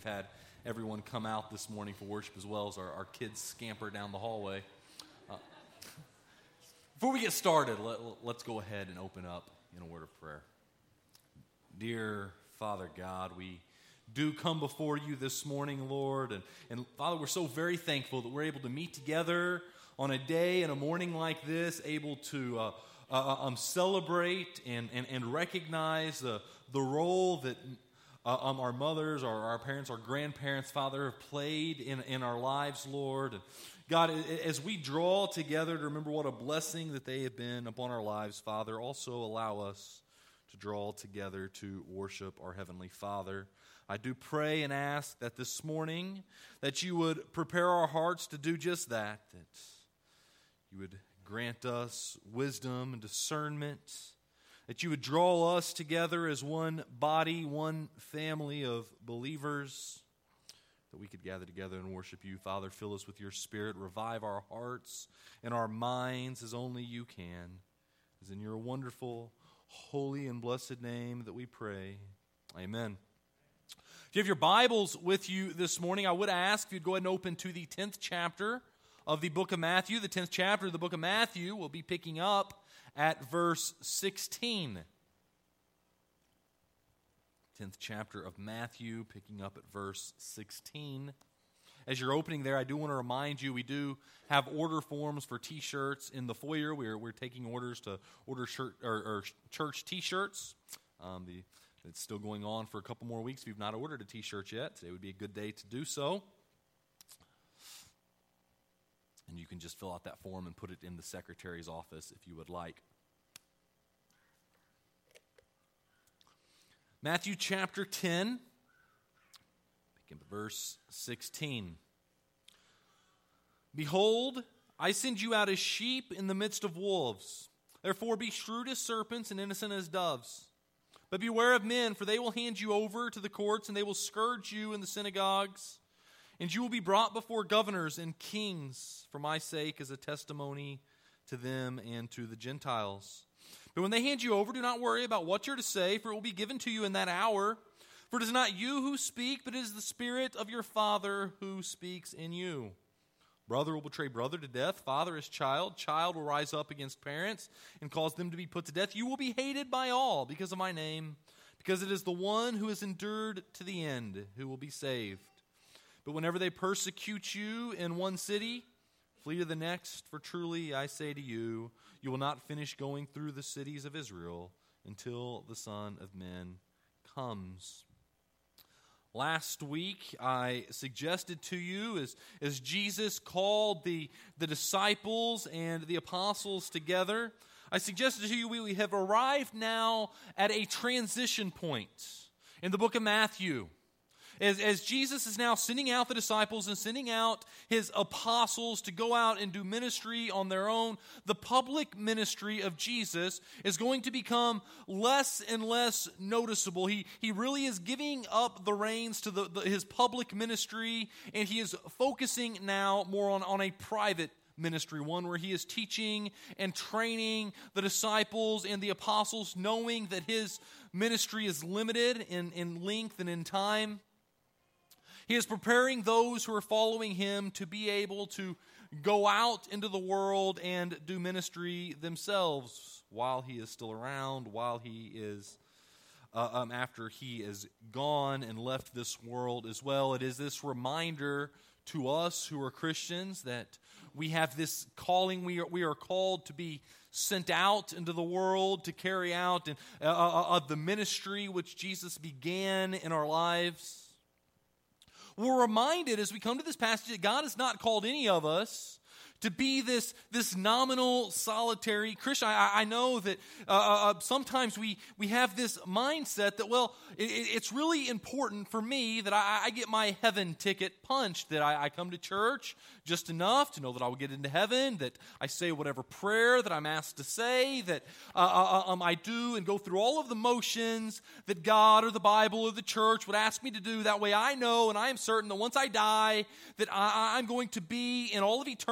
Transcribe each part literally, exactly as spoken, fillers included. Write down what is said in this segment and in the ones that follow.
we've had everyone come out this morning for worship as well as our, our kids scamper down the hallway. Uh, before we get started, let, let's go ahead and open up in a word of prayer. Dear Father God, we do come before you this morning, Lord. And, and Father, we're so very thankful that we're able to meet together on a day and a morning like this, able to uh, uh, um, celebrate and, and, and recognize the, the role that uh, um, our mothers, our, our parents, our grandparents, Father, have played in, in our lives, Lord. And God, as we draw together to remember what a blessing that they have been upon our lives, Father, also allow us to draw together to worship our Heavenly Father. I do pray and ask that this morning that you would prepare our hearts to do just that, that you would grant us wisdom and discernment, that you would draw us together as one body, one family of believers, that we could gather together and worship you. Father, fill us with your Spirit, revive our hearts and our minds as only you can. It is in your wonderful, holy, and blessed name that we pray. Amen. If you have your Bibles with you this morning, I would ask if you'd go ahead and open to the tenth chapter of the book of Matthew. The tenth chapter of the book of Matthew will be picking up at verse sixteen. tenth chapter of Matthew, picking up at verse sixteen. As you're opening there, I do want to remind you, we do have order forms for T-shirts in the foyer. We're we're taking orders to order shirt or, or church T-shirts. Um, the It's still going on for a couple more weeks. If you've not ordered a T-shirt yet, today would be a good day to do so. And you can just fill out that form and put it in the secretary's office if you would like. Matthew chapter ten, begin at verse sixteen. Behold, I send you out as sheep in the midst of wolves. Therefore be shrewd as serpents and innocent as doves. But beware of men, for they will hand you over to the courts, and they will scourge you in the synagogues. And you will be brought before governors and kings for my sake as a testimony to them and to the Gentiles. But when they hand you over, do not worry about what you're to say, for it will be given to you in that hour. For it is not you who speak, but it is the Spirit of your Father who speaks in you. Brother will betray brother to death, father his child, child will rise up against parents and cause them to be put to death. You will be hated by all because of my name, because it is the one who has endured to the end who will be saved. But whenever they persecute you in one city, flee to the next, for truly I say to you, you will not finish going through the cities of Israel until the Son of Man comes. Last week, I suggested to you, as, as Jesus called the, the disciples and the apostles together, I suggested to you we, we have arrived now at a transition point in the book of Matthew. As, as Jesus is now sending out the disciples and sending out his apostles to go out and do ministry on their own, the public ministry of Jesus is going to become less and less noticeable. He, he really is giving up the reins to the, the, his public ministry, and he is focusing now more on, on a private ministry, one where he is teaching and training the disciples and the apostles, knowing that his ministry is limited in, in length and in time. He is preparing those who are following him to be able to go out into the world and do ministry themselves while he is still around, while he is, uh, um, after he is gone and left this world as well. It is this reminder to us who are Christians that we have this calling. We are, we are called to be sent out into the world to carry out and, uh, uh, uh, the ministry which Jesus began in our lives. We're reminded as we come to this passage that God has not called any of us to be this, this nominal, solitary Christian. I, I know that uh, uh, sometimes we, we have this mindset that, well, it, it's really important for me that I, I get my heaven ticket punched, that I, I come to church just enough to know that I will get into heaven, that I say whatever prayer that I'm asked to say, that uh, uh, um, I do and go through all of the motions that God or the Bible or the church would ask me to do. That way I know and I am certain that once I die, that I, I'm going to be in all of eternity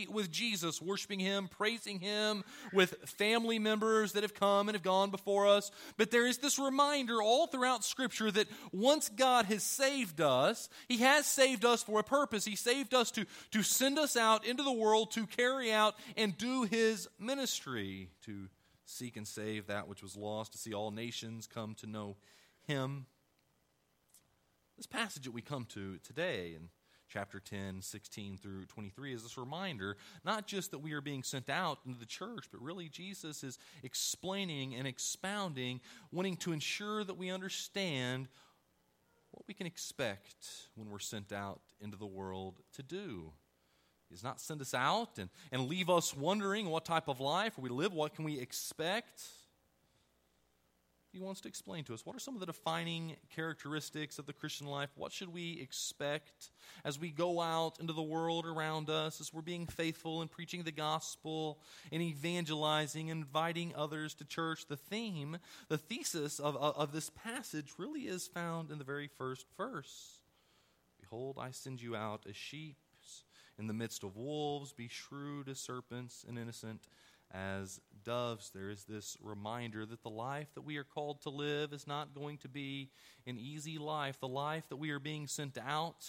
be with Jesus, worshiping Him, praising Him with family members that have come and have gone before us. But there is this reminder all throughout Scripture that once God has saved us, He has saved us for a purpose. He saved us to, to send us out into the world to carry out and do His ministry, to seek and save that which was lost, to see all nations come to know Him. This passage that we come to today in chapter ten, sixteen through twenty-three is this reminder, not just that we are being sent out into the church, but really Jesus is explaining and expounding, wanting to ensure that we understand what we can expect when we're sent out into the world to do. He does not send us out and, and leave us wondering what type of life we live, what can we expect. He wants to explain to us what are some of the defining characteristics of the Christian life. What should we expect as we go out into the world around us, as we're being faithful in preaching the gospel and evangelizing and inviting others to church. The theme, the thesis of, of, of this passage really is found in the very first verse. Behold, I send you out as sheep in the midst of wolves. Be shrewd as serpents and innocent as doves. There is this reminder that the life that we are called to live is not going to be an easy life. The life that we are being sent out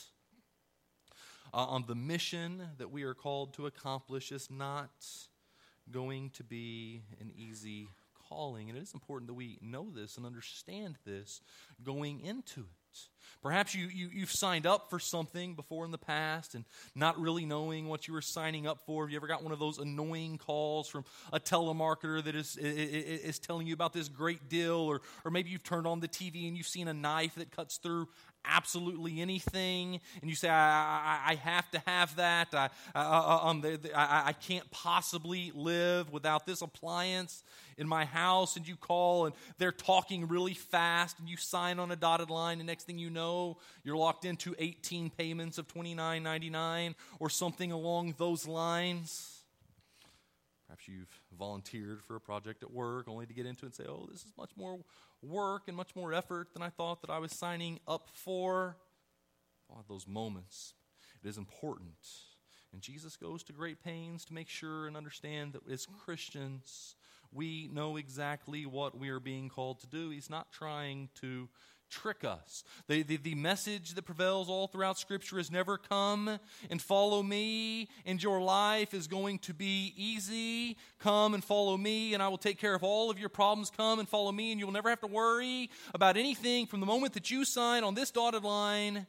uh, on the mission that we are called to accomplish is not going to be an easy calling. And it is important that we know this and understand this going into it. Perhaps you, you, you've signed up for something before in the past and not really knowing what you were signing up for. Have you ever got one of those annoying calls from a telemarketer that is, is, is telling you about this great deal? Or, or maybe you've turned on the T V and you've seen a knife that cuts through absolutely anything, and you say, I, I, I have to have that. I, I, um, the, the, I, I can't possibly live without this appliance in my house. And you call, and they're talking really fast, and you sign on a dotted line, and next thing you know, you're locked into eighteen payments of twenty-nine ninety-nine or something along those lines. Perhaps you've volunteered for a project at work only to get into it and say, oh, this is much more work and much more effort than I thought that I was signing up for. All of those moments, it is important. And Jesus goes to great pains to make sure and understand that as Christians, we know exactly what we are being called to do. He's not trying to trick us. The, the, the message that prevails all throughout Scripture is never come and follow me, and your life is going to be easy. Come and follow me, and I will take care of all of your problems. Come and follow me, and you will never have to worry about anything from the moment that you sign on this dotted line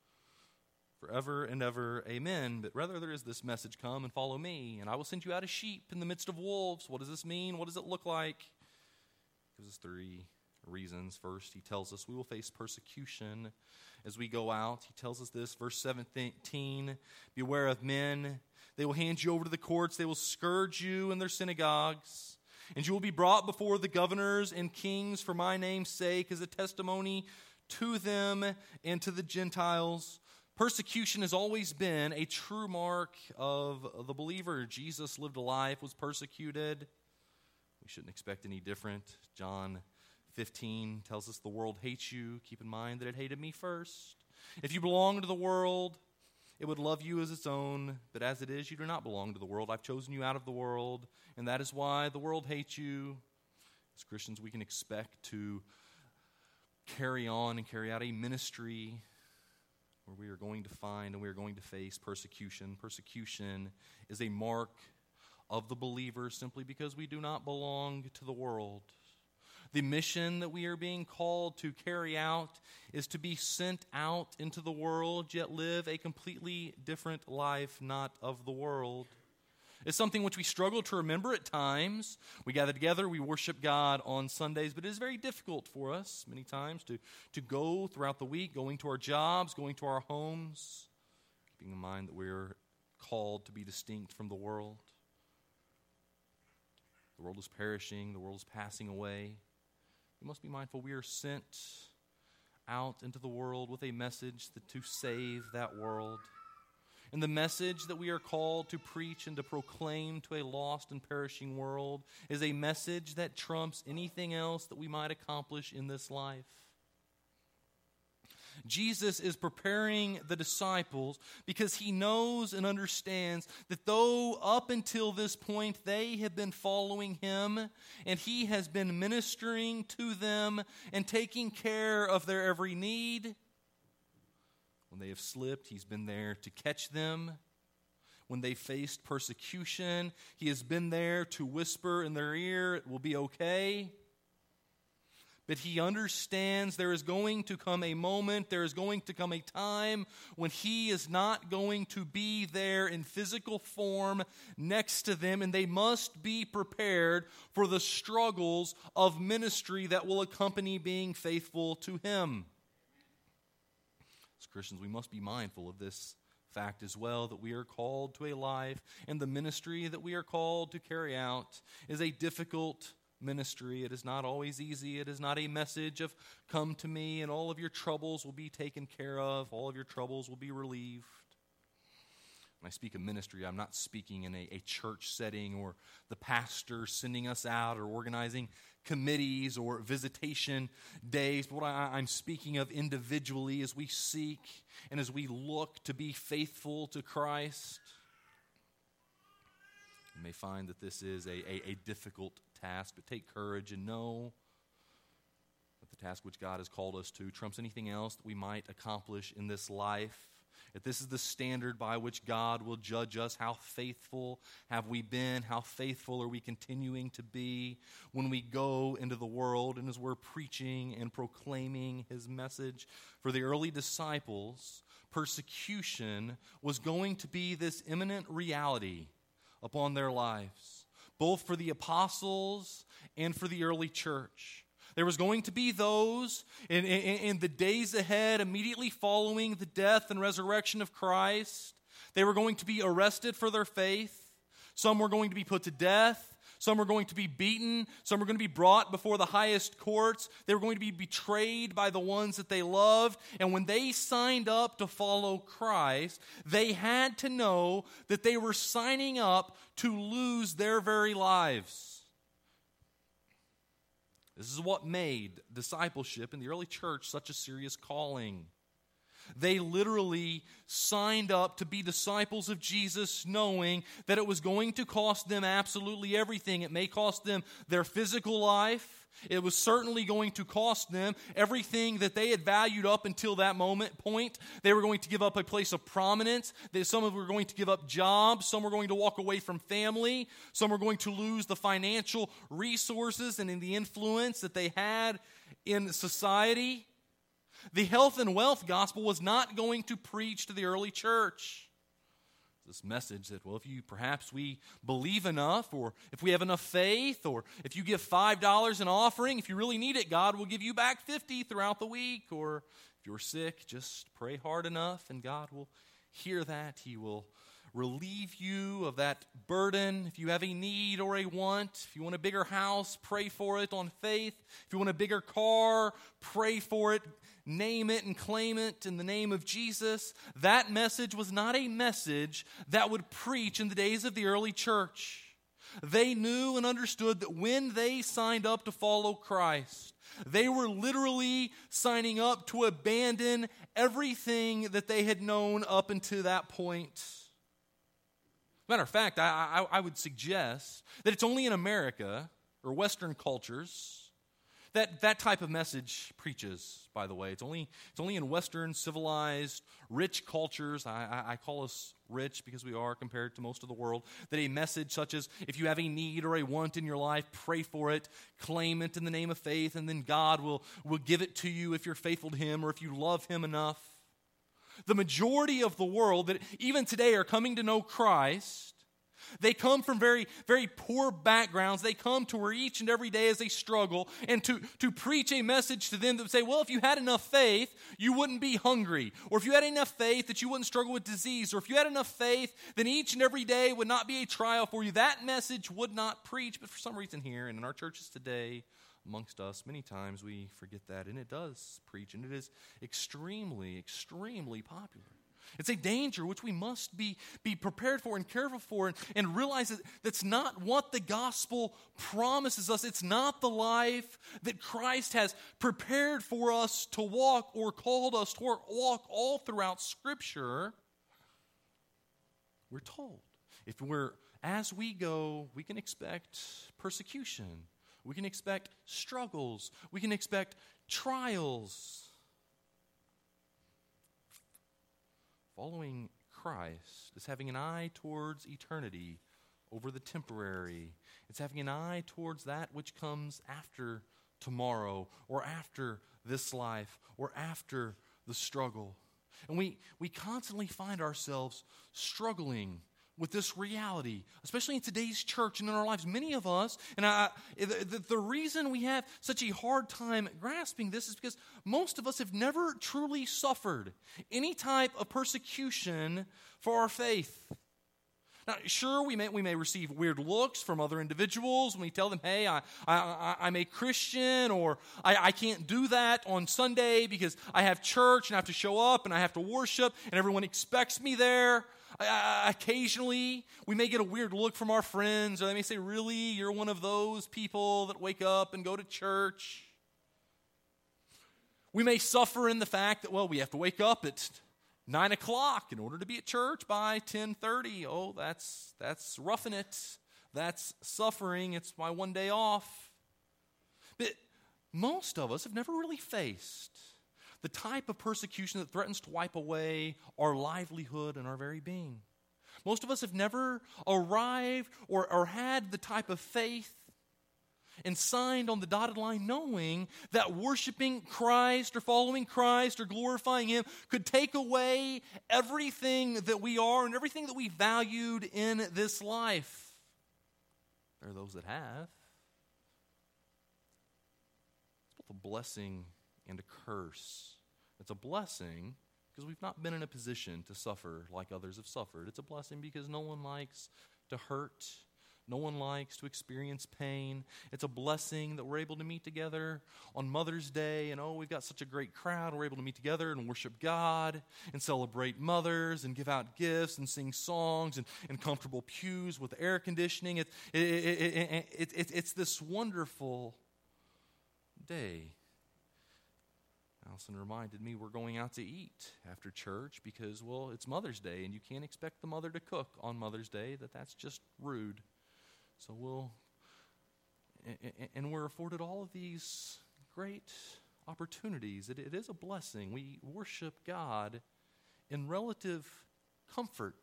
forever and ever. Amen. But rather there is this message, come and follow me, and I will send you out as sheep in the midst of wolves. What does this mean? What does it look like? It gives us three reasons. First, he tells us we will face persecution as we go out. He tells us this, verse seventeen, beware of men. They will hand you over to the courts. They will scourge you in their synagogues. And you will be brought before the governors and kings for my name's sake as a testimony to them and to the Gentiles. Persecution has always been a true mark of the believer. Jesus lived a life, was persecuted. We shouldn't expect any different. John fifteen tells us the world hates you. Keep in mind that it hated me first. If you belong to the world, it would love you as its own. But as it is, you do not belong to the world. I've chosen you out of the world, and that is why the world hates you. As Christians, we can expect to carry on and carry out a ministry where we are going to find and we are going to face persecution. Persecution is a mark of the believer simply because we do not belong to the world. The mission that we are being called to carry out is to be sent out into the world, yet live a completely different life, not of the world. It's something which we struggle to remember at times. We gather together, we worship God on Sundays, but it is very difficult for us many times to, to go throughout the week, going to our jobs, going to our homes, keeping in mind that we're called to be distinct from the world. The world is perishing, the world is passing away. We must be mindful we are sent out into the world with a message that to save that world. And the message that we are called to preach and to proclaim to a lost and perishing world is a message that trumps anything else that we might accomplish in this life. Jesus is preparing the disciples because he knows and understands that though up until this point they have been following him and he has been ministering to them and taking care of their every need, when they have slipped, he's been there to catch them. When they faced persecution, he has been there to whisper in their ear, it will be okay. But he understands there is going to come a moment, there is going to come a time when he is not going to be there in physical form next to them, and they must be prepared for the struggles of ministry that will accompany being faithful to him. As Christians, we must be mindful of this fact as well, that we are called to a life, and the ministry that we are called to carry out is a difficult ministry. It is not always easy. It is not a message of come to me and all of your troubles will be taken care of, all of your troubles will be relieved. When I speak of ministry, I'm not speaking in a, a church setting or the pastor sending us out or organizing committees or visitation days. But what I, I'm speaking of individually as we seek and as we look to be faithful to Christ. You may find that this is a, a, a difficult task, but take courage and know that the task which God has called us to trumps anything else that we might accomplish in this life. If this is the standard by which God will judge us, how faithful have we been? How faithful are we continuing to be when we go into the world and as we're preaching and proclaiming his message? For the early disciples, persecution was going to be this imminent reality upon their lives, both for the apostles and for the early church. There was going to be those in, in, in the days ahead, immediately following the death and resurrection of Christ. They were going to be arrested for their faith. Some were going to be put to death. Some were going to be beaten. Some were going to be brought before the highest courts. They were going to be betrayed by the ones that they loved. And when they signed up to follow Christ, they had to know that they were signing up to lose their very lives. This is what made discipleship in the early church such a serious calling. They literally signed up to be disciples of Jesus knowing that it was going to cost them absolutely everything. It may cost them their physical life. It was certainly going to cost them everything that they had valued up until that moment point. They were going to give up a place of prominence. Some of them were going to give up jobs. Some were going to walk away from family. Some were going to lose the financial resources and in the influence that they had in society. The health and wealth gospel was not going to preach to the early church. This message that, well, if you perhaps we believe enough, or if we have enough faith, or if you give five dollars in offering, if you really need it, God will give you back fifty throughout the week. Or if you're sick, just pray hard enough and God will hear that. He will relieve you of that burden. If you have a need or a want, if you want a bigger house, pray for it on faith. If you want a bigger car, pray for it. Name it and claim it in the name of Jesus. That message was not a message that would preach in the days of the early church. They knew and understood that when they signed up to follow Christ, they were literally signing up to abandon everything that they had known up until that point. Matter of fact, I, I, I would suggest that it's only in America or Western cultures that that type of message preaches, by the way. It's only it's only in Western, civilized, rich cultures, I, I, I call us rich because we are compared to most of the world, that a message such as, if you have a need or a want in your life, pray for it, claim it in the name of faith, and then God will, will give it to you if you're faithful to him or if you love him enough. The majority of the world that even today are coming to know Christ, they come from very, very poor backgrounds. They come to where each and every day is a struggle. And to, to preach a message to them that would say, well, if you had enough faith, you wouldn't be hungry. Or if you had enough faith that you wouldn't struggle with disease. Or if you had enough faith, then each and every day would not be a trial for you. That message would not preach. But for some reason here and in our churches today, amongst us, many times we forget that. And it does preach. And it is extremely, extremely popular. It's a danger which we must be, be prepared for and careful for, and, and realize that that's not what the gospel promises us. It's not the life that Christ has prepared for us to walk or called us to walk all throughout Scripture. We're told if we're, as we go, we can expect persecution. We can expect struggles. We can expect trials. Following Christ is having an eye towards eternity over the temporary. It's having an eye towards that which comes after tomorrow or after this life or after the struggle. And we, we constantly find ourselves struggling with this reality, especially in today's church and in our lives. Many of us, and I, the, the reason we have such a hard time grasping this is because most of us have never truly suffered any type of persecution for our faith. Now, sure, we may we may receive weird looks from other individuals when we tell them, hey, I, I, I'm a Christian, or I, I can't do that on Sunday because I have church and I have to show up and I have to worship and everyone expects me there. Uh, occasionally, we may get a weird look from our friends, or they may say, really, you're one of those people that wake up and go to church? We may suffer in the fact that, well, we have to wake up at nine o'clock in order to be at church by ten thirty. Oh, that's, that's roughing it. That's suffering. It's my one day off. But most of us have never really faced the type of persecution that threatens to wipe away our livelihood and our very being. Most of us have never arrived or, or had the type of faith and signed on the dotted line knowing that worshiping Christ or following Christ or glorifying Him could take away everything that we are and everything that we valued in this life. There are those that have. It's both a blessing and a curse. It's a blessing because we've not been in a position to suffer like others have suffered. It's a blessing because no one likes to hurt. No one likes to experience pain. It's a blessing that we're able to meet together on Mother's Day, and oh, we've got such a great crowd. We're able to meet together and worship God and celebrate mothers and give out gifts and sing songs and, and comfortable pews with air conditioning. It, it, it, it, it, it, it's this wonderful day. Allison reminded me we're going out to eat after church because, well, it's Mother's Day, and you can't expect the mother to cook on Mother's Day. That that's just rude. So we'll, and we're afforded all of these great opportunities. It, it is a blessing. We worship God in relative comfort.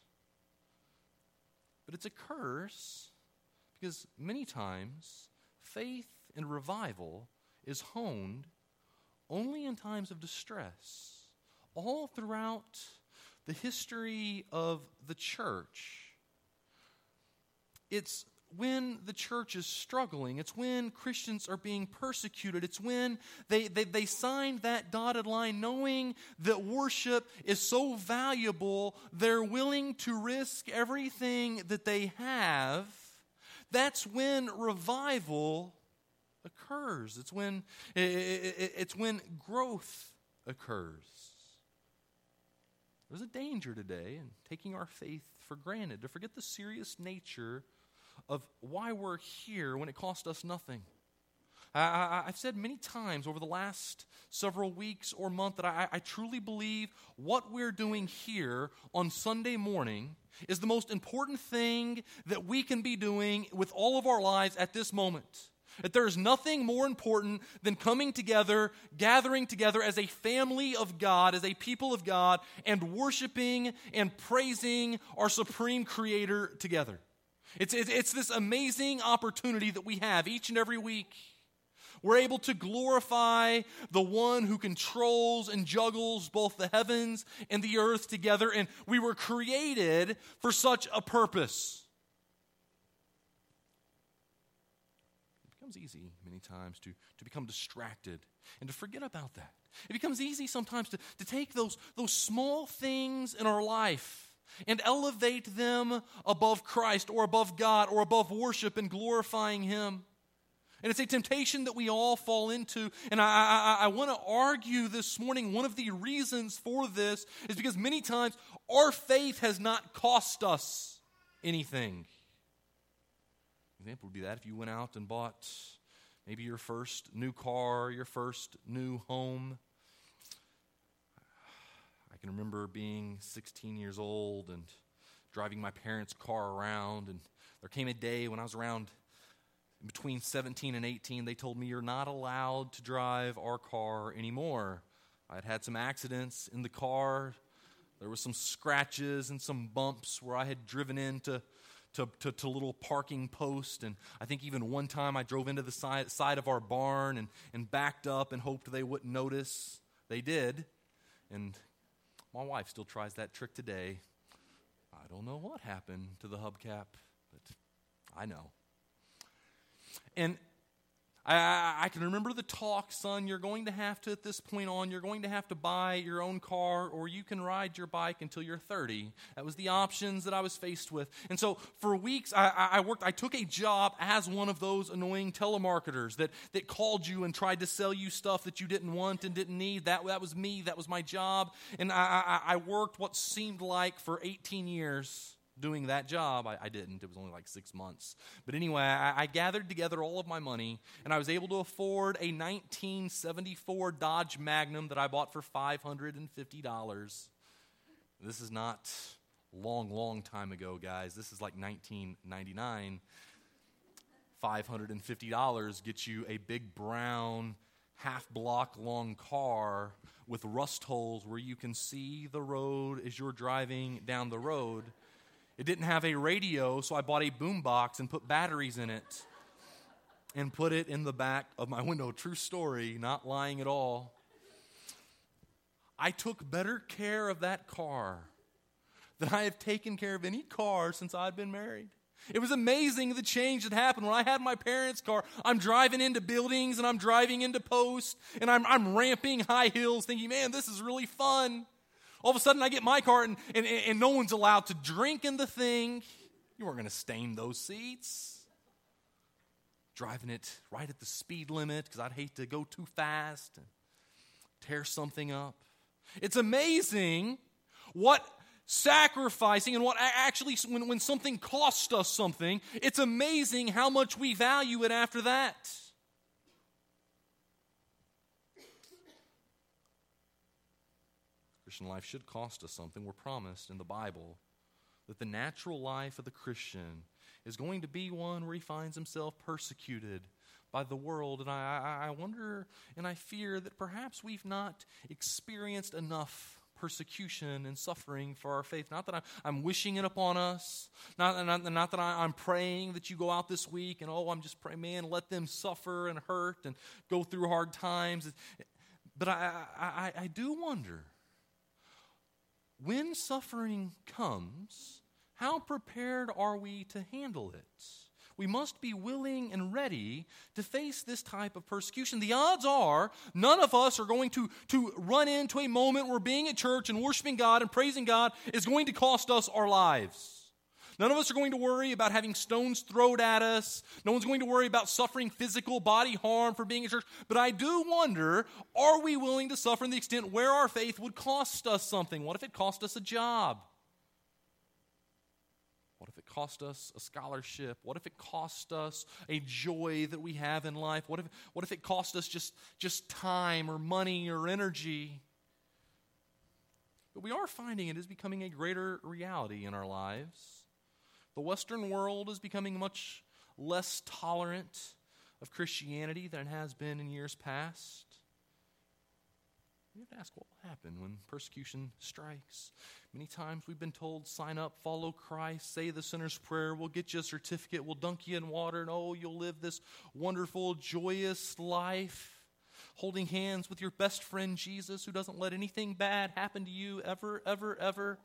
But it's a curse because many times faith and revival is honed only in times of distress. All throughout the history of the church, it's when the church is struggling, it's when Christians are being persecuted, it's when they, they, they signed that dotted line knowing that worship is so valuable, they're willing to risk everything that they have. That's when revival occurs. It's when it, it, it's when growth occurs. There's a danger today in taking our faith for granted, to forget the serious nature of why we're here when it cost us nothing. I, I, I've said many times over the last several weeks or month that I, I truly believe what we're doing here on Sunday morning is the most important thing that we can be doing with all of our lives at this moment. That there is nothing more important than coming together, gathering together as a family of God, as a people of God, and worshiping and praising our supreme Creator together. It's, it's, it's this amazing opportunity that we have each and every week. We're able to glorify the one who controls and juggles both the heavens and the earth together, and we were created for such a purpose. It becomes easy many times to, to become distracted and to forget about that. It becomes easy sometimes to, to take those, those small things in our life and elevate them above Christ or above God or above worship and glorifying Him. And it's a temptation that we all fall into. And I, I, I want to argue this morning, one of the reasons for this is because many times our faith has not cost us anything. An example would be that if you went out and bought maybe your first new car, your first new home. I can remember being sixteen years old and driving my parents' car around, and there came a day when I was around between seventeen and eighteen, they told me you're not allowed to drive our car anymore. I had had some accidents in the car. There were some scratches and some bumps where I had driven into to, to, to little parking posts. And I think even one time I drove into the side, side of our barn and, and backed up and hoped they wouldn't notice. They did. And my wife still tries that trick today. I don't know what happened to the hubcap, but I know. And I, I, I can remember the talk, son, you're going to have to, at this point on, you're going to have to buy your own car or you can ride your bike until you're thirty. That was the options that I was faced with. And so for weeks, I, I worked, I took a job as one of those annoying telemarketers that, that called you and tried to sell you stuff that you didn't want and didn't need. That, that was me. That was my job. And I, I, I worked what seemed like for eighteen years. Doing that job. I, I didn't. It was only like six months. But anyway, I, I gathered together all of my money, and I was able to afford a nineteen seventy-four Dodge Magnum that I bought for five hundred fifty dollars. This is not long, long time ago, guys. This is like nineteen ninety-nine. five hundred fifty dollars gets you a big brown, half-block long car with rust holes where you can see the road as you're driving down the road. It didn't have a radio, so I bought a boombox and put batteries in it and put it in the back of my window. True story, not lying at all. I took better care of that car than I have taken care of any car since I'd been married. It was amazing the change that happened. When I had my parents' car, I'm driving into buildings and I'm driving into posts and I'm, I'm ramping high hills thinking, man, this is really fun. All of a sudden, I get my car, and, and, and no one's allowed to drink in the thing. You weren't going to stain those seats. Driving it right at the speed limit because I'd hate to go too fast and tear something up. It's amazing what sacrificing and what actually, when, when something costs us something, it's amazing how much we value it after that. Christian life should cost us something. We're promised in the Bible that the natural life of the Christian is going to be one where he finds himself persecuted by the world. And I, I, I wonder and I fear that perhaps we've not experienced enough persecution and suffering for our faith. Not that I'm, I'm wishing it upon us. Not, not, not that I, I'm praying that you go out this week and, oh, I'm just praying, man, let them suffer and hurt and go through hard times. But I, I, I do wonder, when suffering comes, how prepared are we to handle it? We must be willing and ready to face this type of persecution. The odds are none of us are going to, to run into a moment where being at church and worshiping God and praising God is going to cost us our lives. None of us are going to worry about having stones thrown at us. No one's going to worry about suffering physical body harm for being in church. But I do wonder, are we willing to suffer in the extent where our faith would cost us something? What if it cost us a job? What if it cost us a scholarship? What if it cost us a joy that we have in life? What if, what if it cost us just, just time or money or energy? But we are finding it is becoming a greater reality in our lives. The Western world is becoming much less tolerant of Christianity than it has been in years past. You have to ask what will happen when persecution strikes. Many times we've been told, sign up, follow Christ, say the sinner's prayer, we'll get you a certificate, we'll dunk you in water, and oh, you'll live this wonderful, joyous life, holding hands with your best friend Jesus, who doesn't let anything bad happen to you ever, ever, ever.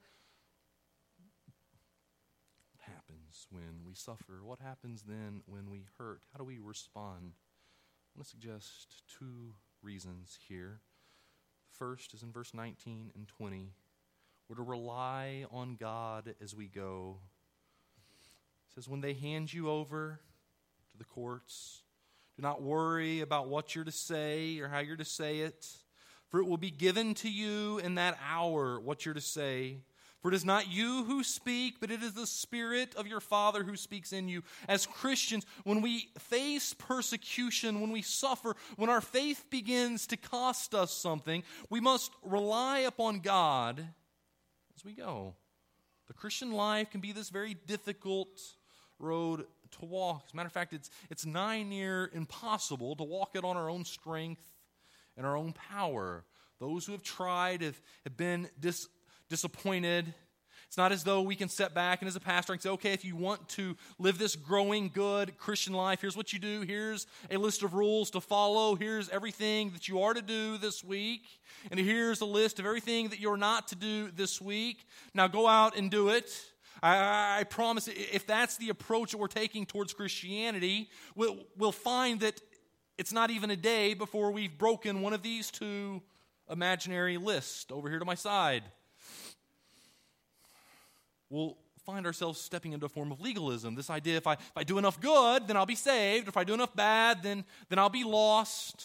When we suffer? What happens then when we hurt? How do we respond? I want to suggest two reasons here. First is in verse nineteen and twenty. We're to rely on God as we go. It says, when they hand you over to the courts, Do not worry about what you're to say or how you're to say it, for it will be given to you in that hour what you're to say. For it is not you who speak, but it is the Spirit of your Father who speaks in you. As Christians, when we face persecution, when we suffer, when our faith begins to cost us something, we must rely upon God as we go. The Christian life can be this very difficult road to walk. As a matter of fact, it's, it's nigh near impossible to walk it on our own strength and our own power. Those who have tried have, have been dis, disappointed. It's not as though we can sit back and as a pastor and say, okay, if you want to live this growing, good Christian life, here's what you do. Here's a list of rules to follow. Here's everything that you are to do this week. And here's a list of everything that you're not to do this week. Now go out and do it. I, I promise if that's the approach that we're taking towards Christianity, we'll, we'll find that it's not even a day before we've broken one of these two imaginary lists over here to my side. We'll find ourselves stepping into a form of legalism. This idea, if I, if I do enough good, then I'll be saved. If I do enough bad, then, then I'll be lost.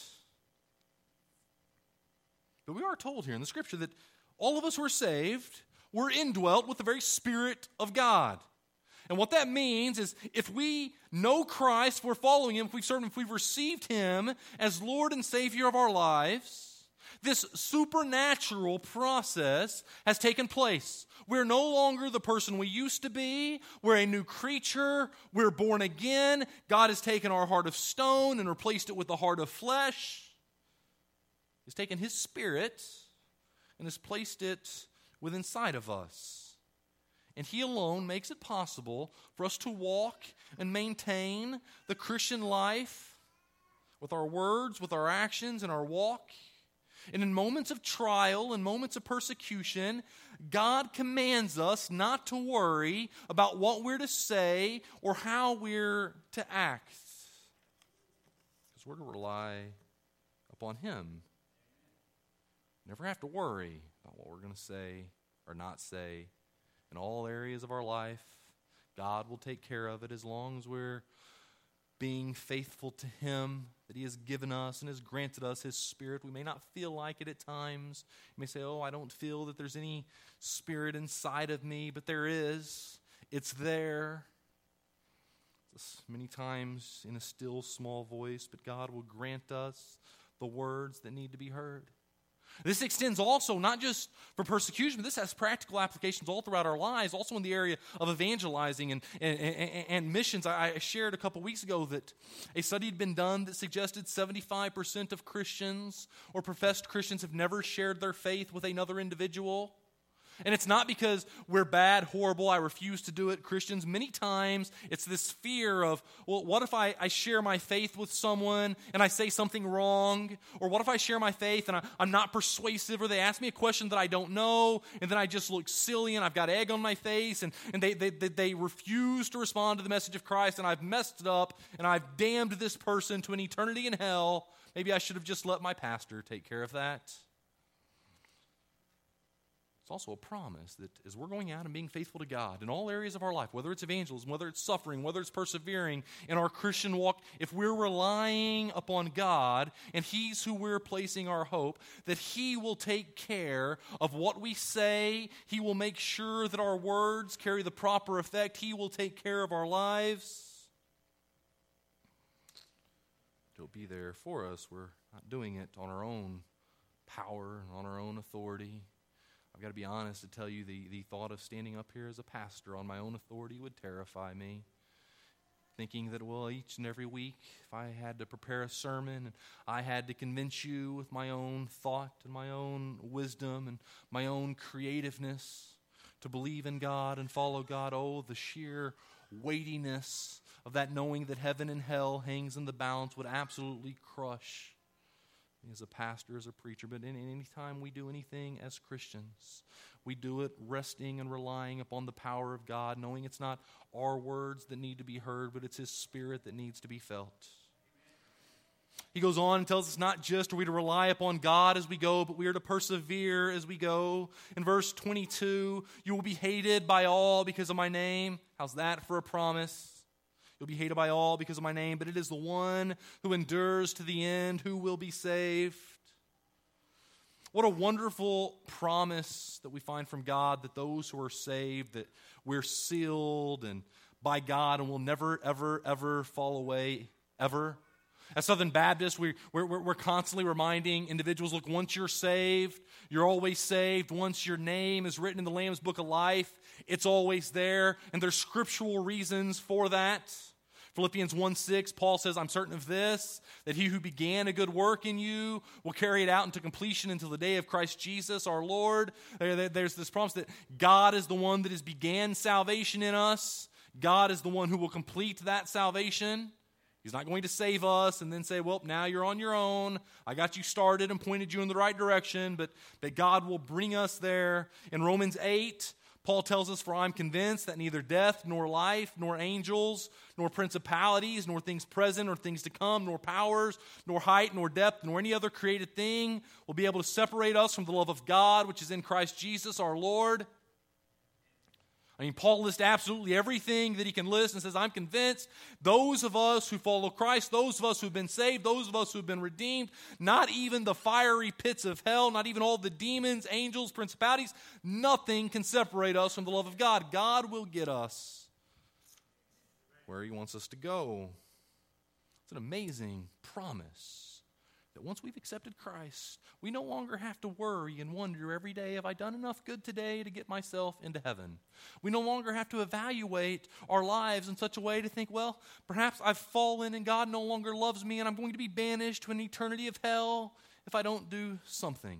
But we are told here in the Scripture that all of us who are saved, we're indwelt with the very Spirit of God. And what that means is if we know Christ, if we're following Him, if we've served Him, if we've received Him as Lord and Savior of our lives, this supernatural process has taken place. We're no longer the person we used to be. We're a new creature. We're born again. God has taken our heart of stone and replaced it with the heart of flesh. He's taken His Spirit and has placed it within inside of us. And He alone makes it possible for us to walk and maintain the Christian life with our words, with our actions, and our walk. And in moments of trial and moments of persecution, God commands us not to worry about what we're to say or how we're to act. Because we're to rely upon Him. Never have to worry about what we're going to say or not say. In all areas of our life, God will take care of it as long as we're being faithful to Him that He has given us and has granted us His Spirit. We may not feel like it at times. You may say, oh, I don't feel that there's any Spirit inside of me, but there is. It's there. It's many times in a still, small voice, but God will grant us the words that need to be heard. This extends also not just for persecution, but this has practical applications all throughout our lives, also in the area of evangelizing and, and, and, and missions. I shared a couple weeks ago that a study had been done that suggested seventy-five percent of Christians or professed Christians have never shared their faith with another individual. And it's not because we're bad, horrible, I refuse to do it Christians. Many times it's this fear of, well, what if I, I share my faith with someone and I say something wrong? Or what if I share my faith and I, I'm not persuasive, or they ask me a question that I don't know and then I just look silly and I've got egg on my face and, and they, they, they, they refuse to respond to the message of Christ and I've messed it up and I've damned this person to an eternity in hell. Maybe I should have just let my pastor take care of that. It's also a promise that as we're going out and being faithful to God in all areas of our life, whether it's evangelism, whether it's suffering, whether it's persevering in our Christian walk, if we're relying upon God and He's who we're placing our hope, that He will take care of what we say. He will make sure that our words carry the proper effect. He will take care of our lives. He'll be there for us. We're not doing it on our own power and on our own authority. I've got to be honest to tell you, the, the thought of standing up here as a pastor on my own authority would terrify me. Thinking that, well, each and every week, if I had to prepare a sermon, and I had to convince you with my own thought and my own wisdom and my own creativeness to believe in God and follow God, oh, the sheer weightiness of that knowing that heaven and hell hangs in the balance would absolutely crush as a pastor, as a preacher. But in, in any time we do anything as Christians, we do it resting and relying upon the power of God, knowing it's not our words that need to be heard, but it's His Spirit that needs to be felt. He goes on and tells us not just are we to rely upon God as we go, but we are to persevere as we go. In verse twenty-two, you will be hated by all because of my name. How's that for a promise? You'll be hated by all because of my name, but it is the one who endures to the end who will be saved. What a wonderful promise that we find from God, that those who are saved, that we're sealed and by God and will never, ever, ever fall away, ever. As Southern Baptists, we, we're, we're constantly reminding individuals, look, once you're saved, you're always saved. Once your name is written in the Lamb's Book of Life, it's always there. And there's scriptural reasons for that. Philippians one six, Paul says, I'm certain of this, that he who began a good work in you will carry it out into completion until the day of Christ Jesus our Lord. There's this promise that God is the one that has began salvation in us. God is the one who will complete that salvation. He's not going to save us and then say, well, now you're on your own. I got you started and pointed you in the right direction, but that God will bring us there. In Romans eight, Paul tells us, for I'm convinced that neither death, nor life, nor angels, nor principalities, nor things present, or things to come, nor powers, nor height, nor depth, nor any other created thing will be able to separate us from the love of God, which is in Christ Jesus our Lord. I mean, Paul lists absolutely everything that he can list and says, I'm convinced those of us who follow Christ, those of us who have been saved, those of us who have been redeemed, not even the fiery pits of hell, not even all the demons, angels, principalities, nothing can separate us from the love of God. God will get us where he wants us to go. It's an amazing promise. That once we've accepted Christ, we no longer have to worry and wonder every day, have I done enough good today to get myself into heaven? We no longer have to evaluate our lives in such a way to think, well, perhaps I've fallen and God no longer loves me and I'm going to be banished to an eternity of hell if I don't do something.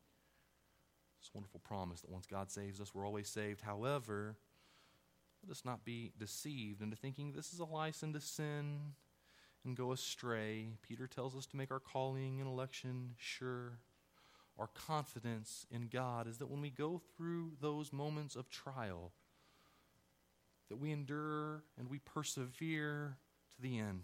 It's a wonderful promise that once God saves us, we're always saved. However, let us not be deceived into thinking this is a license to sin and go astray. Peter tells us to make our calling and election sure. Our confidence in God is that when we go through those moments of trial, that we endure and we persevere to the end.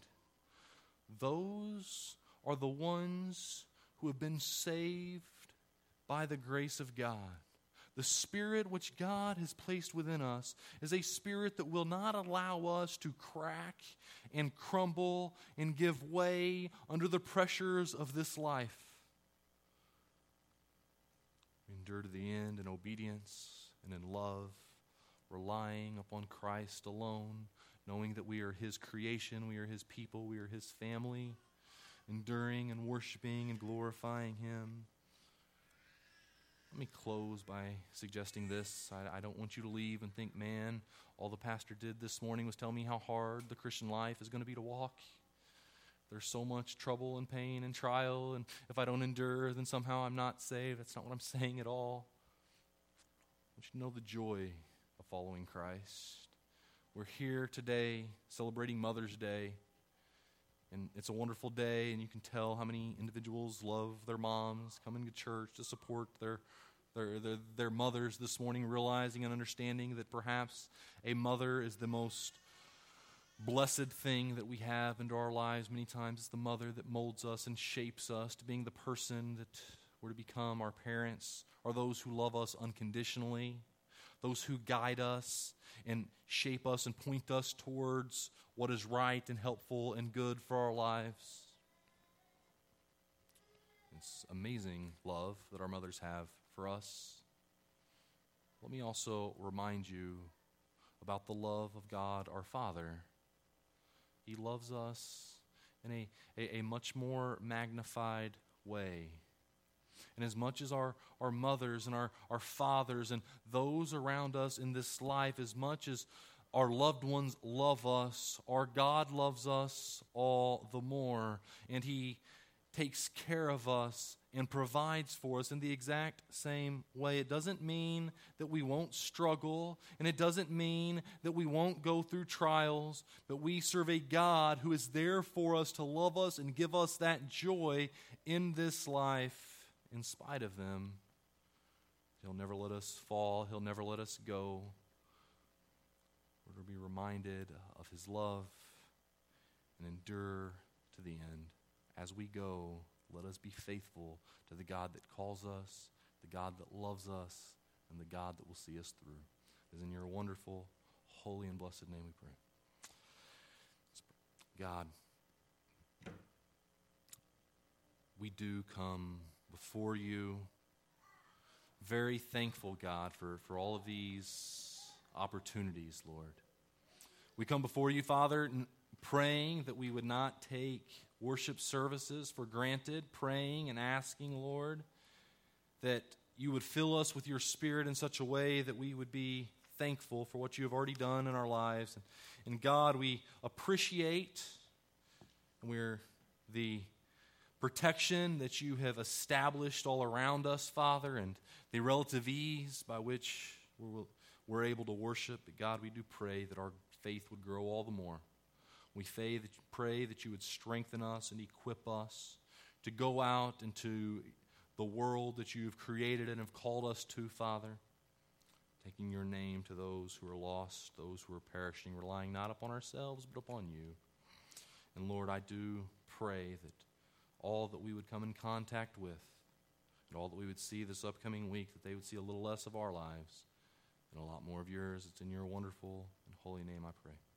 Those are the ones who have been saved by the grace of God. The Spirit which God has placed within us is a Spirit that will not allow us to crack and crumble and give way under the pressures of this life. We endure to the end in obedience and in love, relying upon Christ alone, knowing that we are His creation, we are His people, we are His family, enduring and worshiping and glorifying Him. Let me close by suggesting this. I, I don't want you to leave and think, man, all the pastor did this morning was tell me how hard the Christian life is going to be to walk. There's so much trouble and pain and trial, and if I don't endure, then somehow I'm not saved. That's not what I'm saying at all. I want you to know the joy of following Christ. We're here today celebrating Mother's Day, and it's a wonderful day, and you can tell how many individuals love their moms, coming to church to support their Their, their, their mothers this morning, realizing and understanding that perhaps a mother is the most blessed thing that we have into our lives. Many times it's the mother that molds us and shapes us to being the person that we're to become. Our parents are those who love us unconditionally, those who guide us and shape us and point us towards what is right and helpful and good for our lives. It's amazing love that our mothers have for us. Let me also remind you about the love of God our Father. He loves us in a, a, a much more magnified way. And as much as our, our mothers and our, our fathers and those around us in this life, as much as our loved ones love us, our God loves us all the more. And He takes care of us and provides for us in the exact same way. It doesn't mean that we won't struggle, and it doesn't mean that we won't go through trials, but we serve a God who is there for us to love us and give us that joy in this life in spite of them. He'll never let us fall. He'll never let us go. We're to be reminded of His love and endure to the end. As we go, let us be faithful to the God that calls us, the God that loves us, and the God that will see us through. It is in your wonderful, holy, and blessed name we pray. God, we do come before you, very thankful, God, for, for all of these opportunities, Lord. We come before you, Father, praying that we would not take worship services for granted, praying and asking, Lord, that you would fill us with your Spirit in such a way that we would be thankful for what you have already done in our lives. And, and God, we appreciate and we're the protection that you have established all around us, Father, and the relative ease by which we're, we're able to worship. But God, we do pray that our faith would grow all the more. We pray that you would strengthen us and equip us to go out into the world that you have created and have called us to, Father, taking your name to those who are lost, those who are perishing, relying not upon ourselves but upon you. And Lord, I do pray that all that we would come in contact with and all that we would see this upcoming week, that they would see a little less of our lives and a lot more of yours. It's in your wonderful and holy name I pray.